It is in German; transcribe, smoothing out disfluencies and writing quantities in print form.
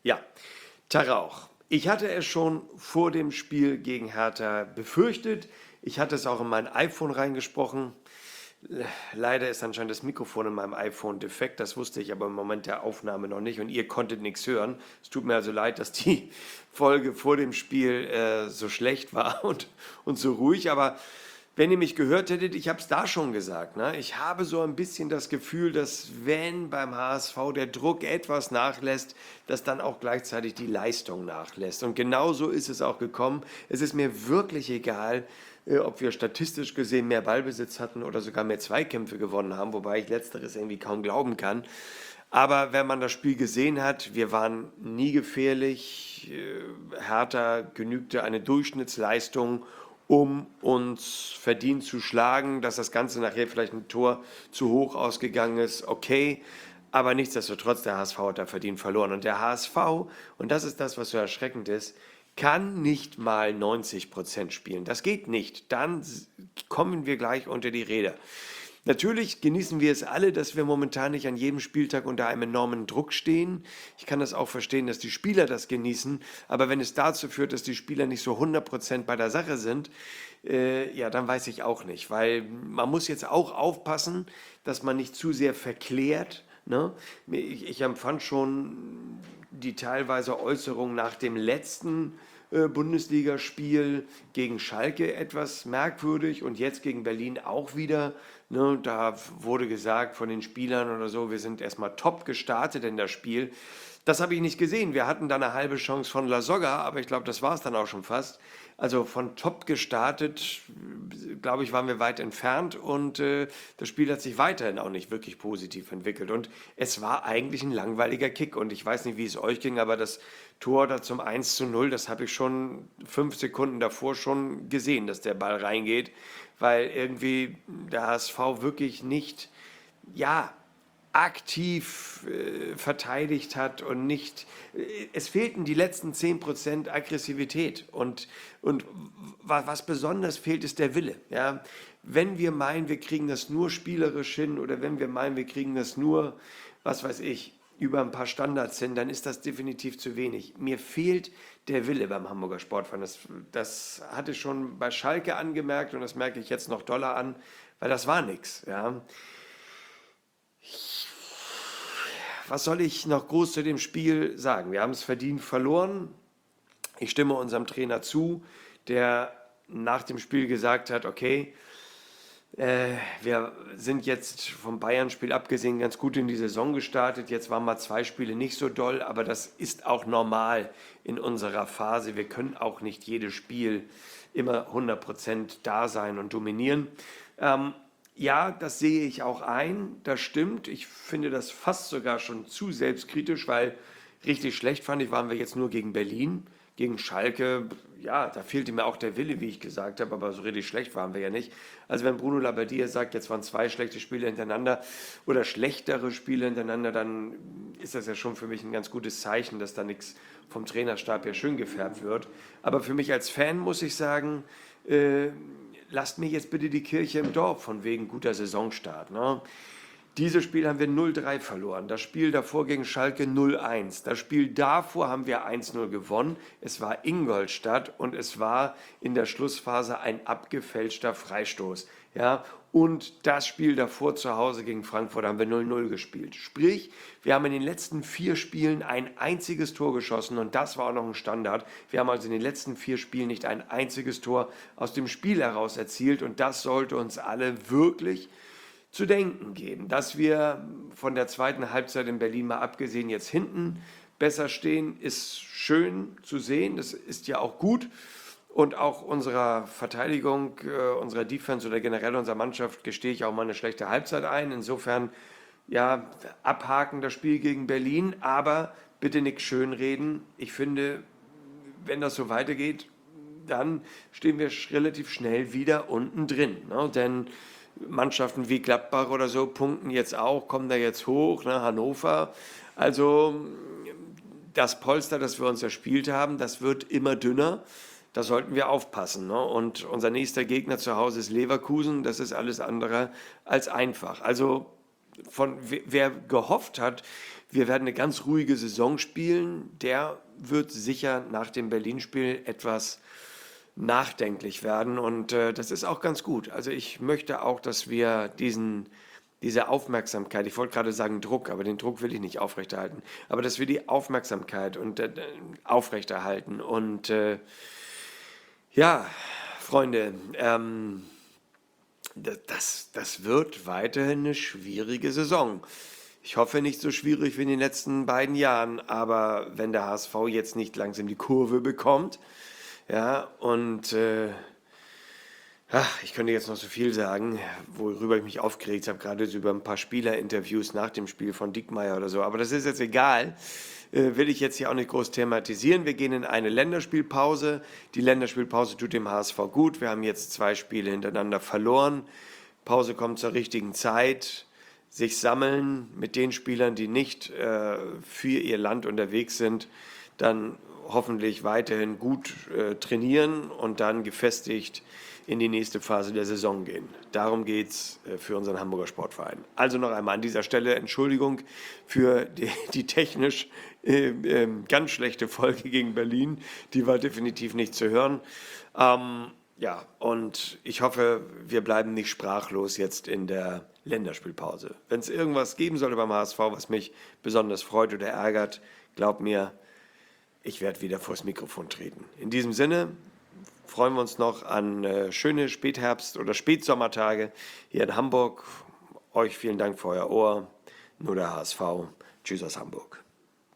Ja, Tag auch. Ich hatte es schon vor dem Spiel gegen Hertha befürchtet. Ich hatte es auch in mein iPhone reingesprochen. Leider ist anscheinend das Mikrofon in meinem iPhone defekt. Das wusste ich aber im Moment der Aufnahme noch nicht und ihr konntet nichts hören. Es tut mir also leid, dass die Folge vor dem Spiel so schlecht war und so ruhig. Aber wenn ihr mich gehört hättet, ich habe es da schon gesagt. Ne? Ich habe so ein bisschen das Gefühl, dass wenn beim HSV der Druck etwas nachlässt, dass dann auch gleichzeitig die Leistung nachlässt. Und genau so ist es auch gekommen. Es ist mir wirklich egal, ob wir statistisch gesehen mehr Ballbesitz hatten oder sogar mehr Zweikämpfe gewonnen haben, wobei ich letzteres irgendwie kaum glauben kann. Aber wenn man das Spiel gesehen hat, wir waren nie gefährlich. Hertha genügte eine Durchschnittsleistung, um uns verdient zu schlagen. Dass das Ganze nachher vielleicht ein Tor zu hoch ausgegangen ist, okay. Aber nichtsdestotrotz, der HSV hat da verdient verloren. Und der HSV, und das ist das, was so erschreckend ist, kann nicht mal 90% spielen. Das geht nicht. Dann kommen wir gleich unter die Räder. Natürlich genießen wir es alle, dass wir momentan nicht an jedem Spieltag unter einem enormen Druck stehen. Ich kann das auch verstehen, dass die Spieler das genießen, aber wenn es dazu führt, dass die Spieler nicht so 100% bei der Sache sind, ja, dann weiß ich auch nicht, weil man muss jetzt auch aufpassen, dass man nicht zu sehr verklärt. Ne? Ich empfand schon die teilweise Äußerung nach dem letzten Bundesligaspiel gegen Schalke etwas merkwürdig und jetzt gegen Berlin auch wieder. Ne, da wurde gesagt von den Spielern oder so, wir sind erstmal top gestartet in das Spiel. Das habe ich nicht gesehen. Wir hatten da eine halbe Chance von Lasogga, aber ich glaube, das war es dann auch schon fast. Also von top gestartet, glaube ich, waren wir weit entfernt und das Spiel hat sich weiterhin auch nicht wirklich positiv entwickelt. Und es war eigentlich ein langweiliger Kick und ich weiß nicht, wie es euch ging, aber das Tor da zum 1:0, das habe ich schon 5 Sekunden davor schon gesehen, dass der Ball reingeht, weil irgendwie der HSV wirklich nicht, ja, aktiv verteidigt hat und nicht, es fehlten die letzten 10% Aggressivität und was besonders fehlt, ist der Wille. Ja? Wenn wir meinen, wir kriegen das nur spielerisch hin oder wenn wir meinen, wir kriegen das nur, was weiß ich, über ein paar Standards hin, dann ist das definitiv zu wenig. Mir fehlt der Wille beim Hamburger Sportverein. Das hatte ich schon bei Schalke angemerkt und das merke ich jetzt noch doller an, weil das war nichts. Ja? Was soll ich noch groß zu dem Spiel sagen? Wir haben es verdient verloren. Ich stimme unserem Trainer zu, der nach dem Spiel gesagt hat, okay, wir sind jetzt vom Bayern-Spiel abgesehen ganz gut in die Saison gestartet. Jetzt waren mal 2 Spiele nicht so doll, aber das ist auch normal in unserer Phase. Wir können auch nicht jedes Spiel immer 100% da sein und dominieren. Ja, das sehe ich auch ein, das stimmt. Ich finde das fast sogar schon zu selbstkritisch, weil richtig schlecht fand ich, waren wir jetzt nur gegen Berlin. Gegen Schalke, ja, da fehlte mir auch der Wille, wie ich gesagt habe, aber so richtig schlecht waren wir ja nicht. Also wenn Bruno Labbadia sagt, jetzt waren 2 schlechte Spiele hintereinander oder schlechtere Spiele hintereinander, dann ist das ja schon für mich ein ganz gutes Zeichen, dass da nichts vom Trainerstab ja schön gefärbt wird. Aber für mich als Fan muss ich sagen, lasst mir jetzt bitte die Kirche im Dorf von wegen guter Saisonstart. Ne? Dieses Spiel haben wir 0:3 verloren. Das Spiel davor gegen Schalke 0:1. Das Spiel davor haben wir 1:0 gewonnen. Es war Ingolstadt und es war in der Schlussphase ein abgefälschter Freistoß. Ja, und das Spiel davor zu Hause gegen Frankfurt haben wir 0:0 gespielt. Sprich, wir haben in den letzten 4 Spielen ein einziges Tor geschossen und das war auch noch ein Standard. Wir haben also in den letzten 4 Spielen nicht ein einziges Tor aus dem Spiel heraus erzielt und das sollte uns alle wirklich zu denken geben, dass wir von der zweiten Halbzeit in Berlin mal abgesehen jetzt hinten besser stehen, ist schön zu sehen, das ist ja auch gut und auch unserer Verteidigung, unserer Defense oder generell unserer Mannschaft gestehe ich auch mal eine schlechte Halbzeit ein, insofern ja, abhaken das Spiel gegen Berlin, aber bitte nichts schönreden, ich finde, wenn das so weitergeht, dann stehen wir relativ schnell wieder unten drin. Ne? Denn Mannschaften wie Gladbach oder so punkten jetzt auch, kommen da jetzt hoch, ne? Hannover. Also das Polster, das wir uns erspielt haben, das wird immer dünner. Da sollten wir aufpassen. Ne? Und unser nächster Gegner zu Hause ist Leverkusen. Das ist alles andere als einfach. Also wer gehofft hat, wir werden eine ganz ruhige Saison spielen. Der wird sicher nach dem Berlin-Spiel etwas nachdenklich werden und das ist auch ganz gut. Also ich möchte auch, dass wir diese Aufmerksamkeit, ich wollte gerade sagen Druck, aber den Druck will ich nicht aufrechterhalten, aber dass wir die Aufmerksamkeit aufrechterhalten und ja, Freunde, das wird weiterhin eine schwierige Saison. Ich hoffe nicht so schwierig wie in den letzten beiden Jahren, aber wenn der HSV jetzt nicht langsam die Kurve bekommt, ja, und ach, ich könnte jetzt noch so viel sagen, worüber ich mich aufgeregt habe, gerade so über ein paar Spielerinterviews nach dem Spiel von Diekmeyer oder so, aber das ist jetzt egal. Will ich jetzt hier auch nicht groß thematisieren. Wir gehen in eine Länderspielpause. Die Länderspielpause tut dem HSV gut. Wir haben jetzt 2 Spiele hintereinander verloren. Pause kommt zur richtigen Zeit. Sich sammeln mit den Spielern, die nicht für ihr Land unterwegs sind, dann hoffentlich weiterhin gut trainieren und dann gefestigt in die nächste Phase der Saison gehen. Darum geht es für unseren Hamburger Sportverein. Also noch einmal an dieser Stelle Entschuldigung für die technisch ganz schlechte Folge gegen Berlin. Die war definitiv nicht zu hören. Ja, und ich hoffe, wir bleiben nicht sprachlos jetzt in der Länderspielpause. Wenn es irgendwas geben sollte beim HSV, was mich besonders freut oder ärgert, glaub mir, ich werde wieder vors Mikrofon treten. In diesem Sinne freuen wir uns noch an schöne Spätherbst- oder Spätsommertage hier in Hamburg. Euch vielen Dank für euer Ohr. Nur der HSV. Tschüss aus Hamburg.